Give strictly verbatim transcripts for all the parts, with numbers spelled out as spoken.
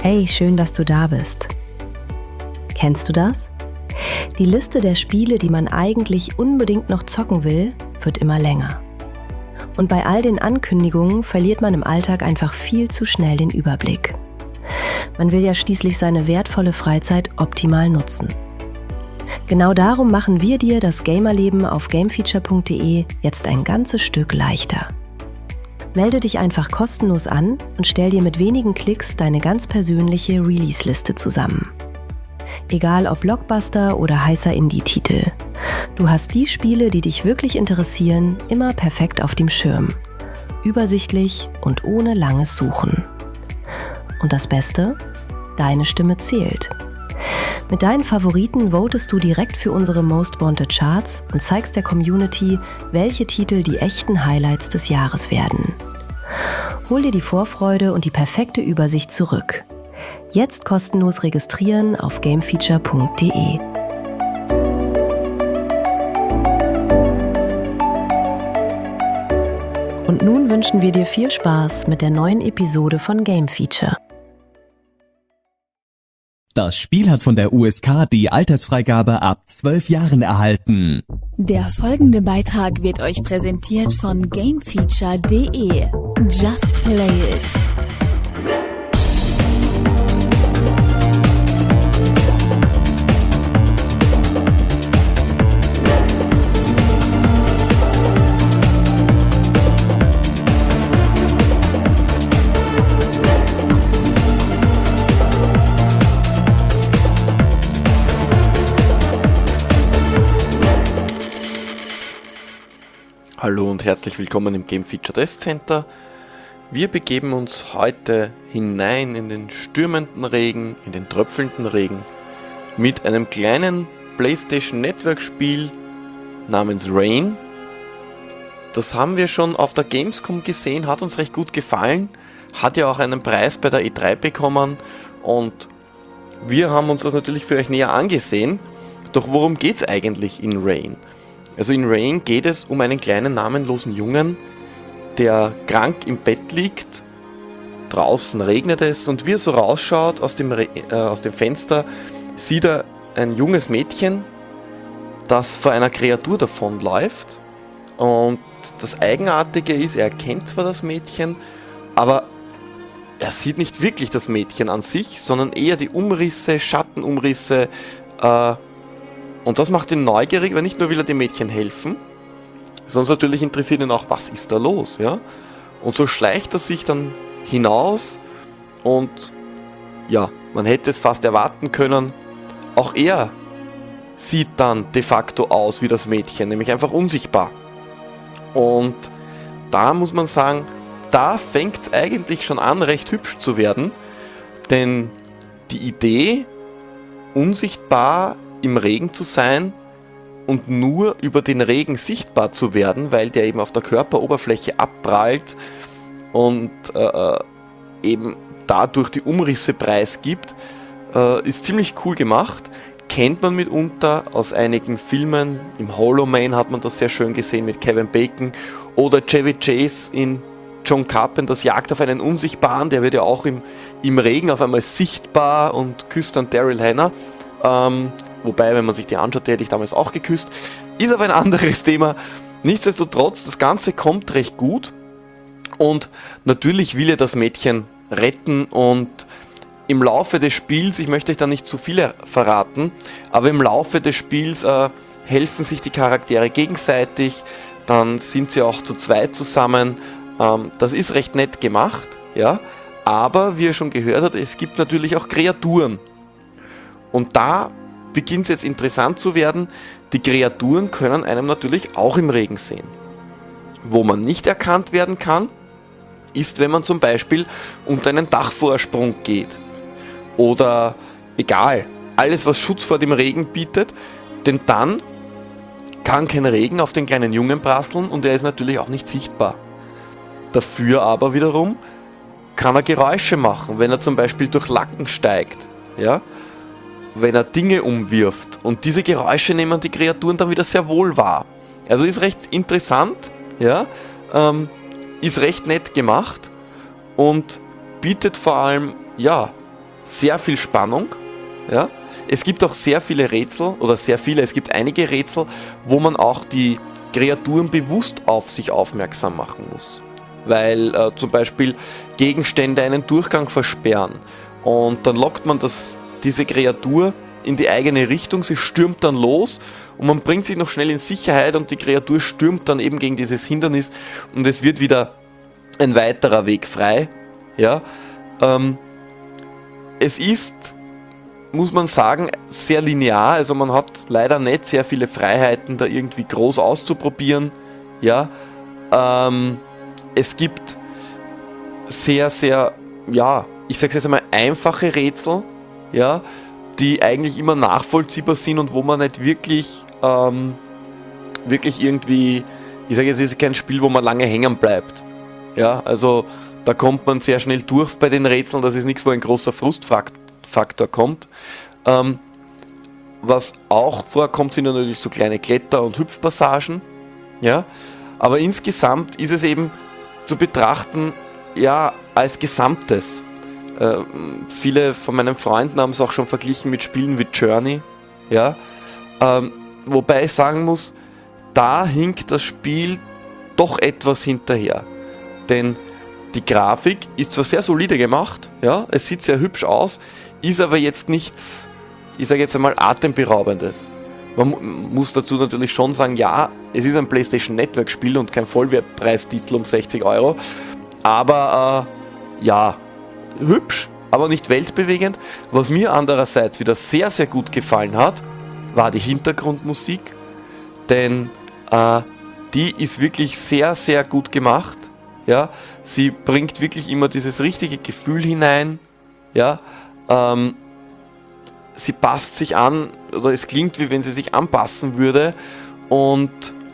Hey, schön, dass du da bist. Kennst du das? Die Liste der Spiele, die man eigentlich unbedingt noch zocken will, wird immer länger. Und bei all den Ankündigungen verliert man im Alltag einfach viel zu schnell den Überblick. Man will ja schließlich seine wertvolle Freizeit optimal nutzen. Genau darum machen wir dir das Gamerleben auf gamefeature punkt de jetzt ein ganzes Stück leichter. Melde dich einfach kostenlos an und stell dir mit wenigen Klicks deine ganz persönliche Release-Liste zusammen. Egal ob Blockbuster oder heißer Indie-Titel. Du hast die Spiele, die dich wirklich interessieren, immer perfekt auf dem Schirm. Übersichtlich und ohne langes Suchen. Und das Beste? Deine Stimme zählt. Mit deinen Favoriten votest du direkt für unsere Most Wanted Charts und zeigst der Community, welche Titel die echten Highlights des Jahres werden. Hol dir die Vorfreude und die perfekte Übersicht zurück. Jetzt kostenlos registrieren auf gamefeature punkt de. Und nun wünschen wir dir viel Spaß mit der neuen Episode von Game Feature. Das Spiel hat von der U S K die Altersfreigabe ab zwölf Jahren erhalten. Der folgende Beitrag wird euch präsentiert von gamefeature punkt de. Just play it! Hallo und herzlich willkommen im Game Feature Test Center. Wir begeben uns heute hinein in den stürmenden Regen, in den tröpfelnden Regen mit einem kleinen PlayStation Network Spiel namens Rain. Das haben wir schon auf der Gamescom gesehen, hat uns recht gut gefallen, hat ja auch einen Preis bei der E drei bekommen und wir haben uns das natürlich für euch näher angesehen. Doch worum geht es eigentlich in Rain? Also in Rain geht es um einen kleinen namenlosen Jungen, der krank im Bett liegt, draußen regnet es und wie er so rausschaut aus dem, Re- äh, aus dem Fenster, sieht er ein junges Mädchen, das vor einer Kreatur davonläuft. Und das Eigenartige ist, er erkennt zwar das Mädchen, aber er sieht nicht wirklich das Mädchen an sich, sondern eher die Umrisse, Schattenumrisse, äh, und das macht ihn neugierig, weil nicht nur will er dem Mädchen helfen, sondern natürlich interessiert ihn auch, was ist da los, ja? Und so schleicht er sich dann hinaus und ja, man hätte es fast erwarten können, auch er sieht dann de facto aus wie das Mädchen, nämlich einfach unsichtbar. Und da muss man sagen, da fängt es eigentlich schon an, recht hübsch zu werden, denn die Idee, unsichtbar im Regen zu sein und nur über den Regen sichtbar zu werden, weil der eben auf der Körperoberfläche abprallt und äh, eben dadurch die Umrisse preisgibt, äh, ist ziemlich cool gemacht. Kennt man mitunter aus einigen Filmen. Im Hollow Man hat man das sehr schön gesehen mit Kevin Bacon oder Chevy Chase in John Carpenters Jagd auf einen Unsichtbaren, der wird ja auch im, im Regen auf einmal sichtbar und küsst dann Daryl Hannah. Ähm, Wobei, wenn man sich die anschaut, die hätte ich damals auch geküsst. Ist aber ein anderes Thema. Nichtsdestotrotz, das Ganze kommt recht gut. Und natürlich will er das Mädchen retten. Und im Laufe des Spiels, ich möchte euch da nicht zu viel verraten, aber im Laufe des Spiels äh, helfen sich die Charaktere gegenseitig. Dann sind sie auch zu zweit zusammen. Ähm, das ist recht nett gemacht. Ja? Aber, wie ihr schon gehört habt, es gibt natürlich auch Kreaturen. Und da beginnt es jetzt interessant zu werden, die Kreaturen können einem natürlich auch im Regen sehen. Wo man nicht erkannt werden kann, ist, wenn man zum Beispiel unter einen Dachvorsprung geht. Oder egal, alles was Schutz vor dem Regen bietet, denn dann kann kein Regen auf den kleinen Jungen prasseln und er ist natürlich auch nicht sichtbar. Dafür aber wiederum kann er Geräusche machen, wenn er zum Beispiel durch Lacken steigt. Ja? Wenn er Dinge umwirft. Und diese Geräusche nehmen die Kreaturen dann wieder sehr wohl wahr. Also ist recht interessant, ja, ähm, ist recht nett gemacht und bietet vor allem, ja, sehr viel Spannung. Ja? Es gibt auch sehr viele Rätsel, oder sehr viele, es gibt einige Rätsel, wo man auch die Kreaturen bewusst auf sich aufmerksam machen muss. Weil äh, zum Beispiel Gegenstände einen Durchgang versperren. Und dann lockt man das, diese Kreatur in die eigene Richtung, sie stürmt dann los und man bringt sich noch schnell in Sicherheit und die Kreatur stürmt dann eben gegen dieses Hindernis und es wird wieder ein weiterer Weg frei. Ja? Ähm, es ist, muss man sagen, sehr linear, also man hat leider nicht sehr viele Freiheiten, da irgendwie groß auszuprobieren. Ja? Ähm, es gibt sehr, sehr, ja, ich sage jetzt einmal einfache Rätsel, ja, die eigentlich immer nachvollziehbar sind und wo man nicht wirklich, ähm, wirklich irgendwie, ich sage jetzt, es ist kein Spiel, wo man lange hängen bleibt. Ja, also da kommt man sehr schnell durch bei den Rätseln, das ist nichts, wo ein großer Frustfaktor kommt. Ähm, was auch vorkommt, sind natürlich so kleine Kletter- und Hüpfpassagen, ja, aber insgesamt ist es eben zu betrachten, ja, als Gesamtes. Äh, viele von meinen Freunden haben es auch schon verglichen mit Spielen wie Journey, ja, ähm, wobei ich sagen muss, da hinkt das Spiel doch etwas hinterher, denn die Grafik ist zwar sehr solide gemacht, ja, es sieht sehr hübsch aus, ist aber jetzt nichts, ich sage jetzt einmal, Atemberaubendes. Man mu- muss dazu natürlich schon sagen, ja, es ist ein PlayStation Network Spiel und kein Vollwertpreistitel um sechzig Euro, aber äh, ja, hübsch, aber nicht weltbewegend. Was mir andererseits wieder sehr, sehr gut gefallen hat, war die Hintergrundmusik, denn äh, die ist wirklich sehr, sehr gut gemacht. Ja? Sie bringt wirklich immer dieses richtige Gefühl hinein. Ja? Ähm, sie passt sich an, oder es klingt, wie wenn sie sich anpassen würde, und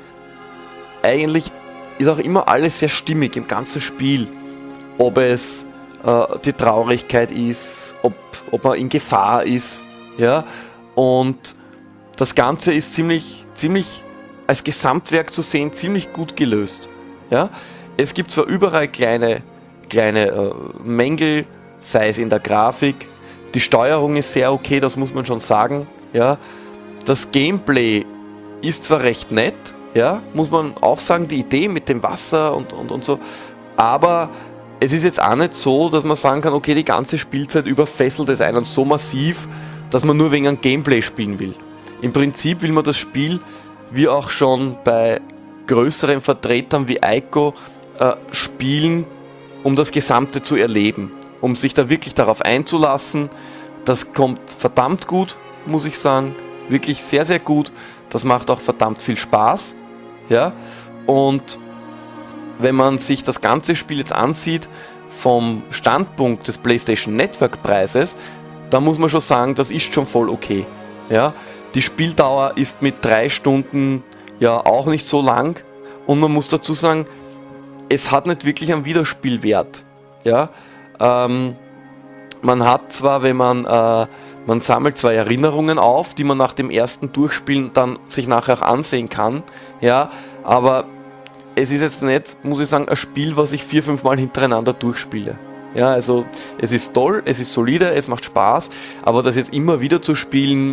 eigentlich ist auch immer alles sehr stimmig im ganzen Spiel. Ob es die Traurigkeit ist, ob, ob man in Gefahr ist, ja, und das Ganze ist ziemlich, ziemlich als Gesamtwerk zu sehen, ziemlich gut gelöst, ja. Es gibt zwar überall kleine, kleine äh, Mängel, sei es in der Grafik, die Steuerung ist sehr okay, das muss man schon sagen, ja. Das Gameplay ist zwar recht nett, ja, muss man auch sagen, die Idee mit dem Wasser und, und, und so, aber es ist jetzt auch nicht so, dass man sagen kann, okay, die ganze Spielzeit über fesselt es einen so massiv, dass man nur wegen einem Gameplay spielen will. Im Prinzip will man das Spiel, wie auch schon bei größeren Vertretern wie Ico, äh, spielen, um das Gesamte zu erleben, um sich da wirklich darauf einzulassen. Das kommt verdammt gut, muss ich sagen, wirklich sehr, sehr gut. Das macht auch verdammt viel Spaß, ja, und wenn man sich das ganze Spiel jetzt ansieht vom Standpunkt des PlayStation Network Preises, dann muss man schon sagen, das ist schon voll okay. Ja? Die Spieldauer ist mit drei Stunden ja auch nicht so lang und man muss dazu sagen, es hat nicht wirklich einen Wiederspielwert. Ja? Ähm, man hat zwar, wenn man, äh, man sammelt zwei Erinnerungen auf, die man nach dem ersten Durchspielen dann sich nachher auch ansehen kann, ja, aber es ist jetzt nicht, muss ich sagen, ein Spiel, was ich vier, fünf Mal hintereinander durchspiele. Ja, also es ist toll, es ist solide, es macht Spaß, aber das jetzt immer wieder zu spielen,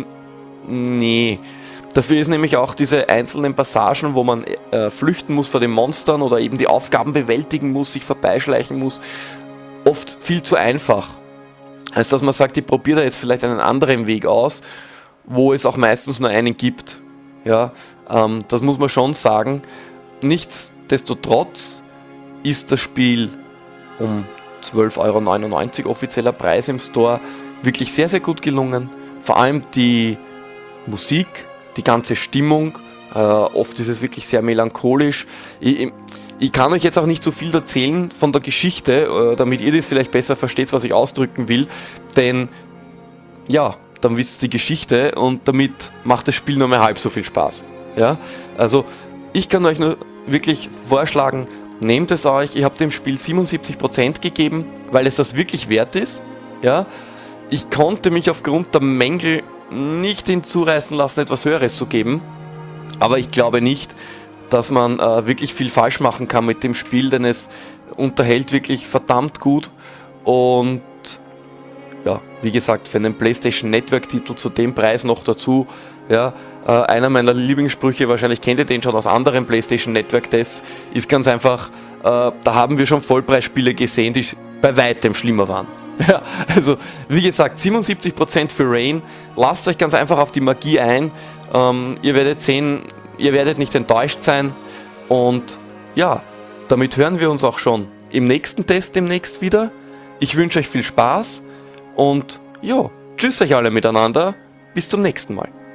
nee. Dafür ist nämlich auch diese einzelnen Passagen, wo man äh, flüchten muss vor den Monstern oder eben die Aufgaben bewältigen muss, sich vorbeischleichen muss, oft viel zu einfach. Als dass man sagt, ich probiere da jetzt vielleicht einen anderen Weg aus, wo es auch meistens nur einen gibt. Ja, ähm, das muss man schon sagen. Nichtsdestotrotz ist das Spiel um zwölf Euro neunundneunzig offizieller Preis im Store wirklich sehr, sehr gut gelungen. Vor allem die Musik, die ganze Stimmung, äh, oft ist es wirklich sehr melancholisch. Ich, ich kann euch jetzt auch nicht so viel erzählen von der Geschichte, äh, damit ihr das vielleicht besser versteht, was ich ausdrücken will, denn ja, dann wisst ihr die Geschichte und damit macht das Spiel nur mehr halb so viel Spaß. Ja? Also ich kann euch nur wirklich vorschlagen, nehmt es euch. Ich habe dem Spiel siebenundsiebzig Prozent gegeben, weil es das wirklich wert ist. Ja? Ich konnte mich aufgrund der Mängel nicht hinzureißen lassen, etwas Höheres zu geben. Aber ich glaube nicht, dass man äh, wirklich viel falsch machen kann mit dem Spiel, denn es unterhält wirklich verdammt gut. Und ja, wie wie gesagt, für einen PlayStation Network-Titel zu dem Preis noch dazu, ja, äh, einer meiner Lieblingssprüche, wahrscheinlich kennt ihr den schon aus anderen PlayStation Network-Tests, ist ganz einfach, äh, da haben wir schon Vollpreisspiele gesehen, die bei weitem schlimmer waren. Ja, also wie gesagt, siebenundsiebzig Prozent für Rain, lasst euch ganz einfach auf die Magie ein, ähm, ihr werdet sehen, ihr werdet nicht enttäuscht sein und ja, damit hören wir uns auch schon im nächsten Test demnächst wieder. Ich wünsche euch viel Spaß und ja, tschüss euch alle miteinander, bis zum nächsten Mal.